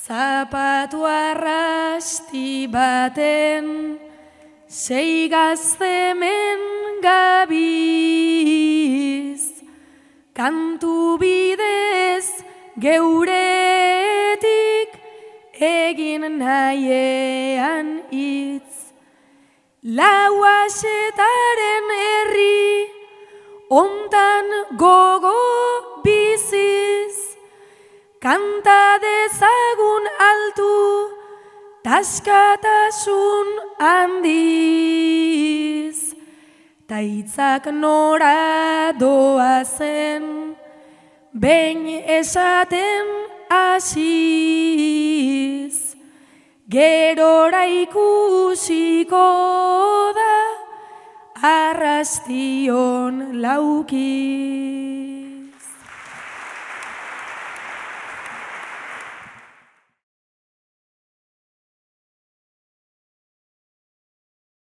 Zapatu arrasti baten, 6 gaztemen gabiz, kantu bidez geuretik egin nahiean hitz. Lauaxetaren herri ontan gogo biziz, kanta dezagun altu taskatasun handiz. Ta hitzak nora doazen, behin esaten hasiz, gerora ikusiko da arrastion laukiz.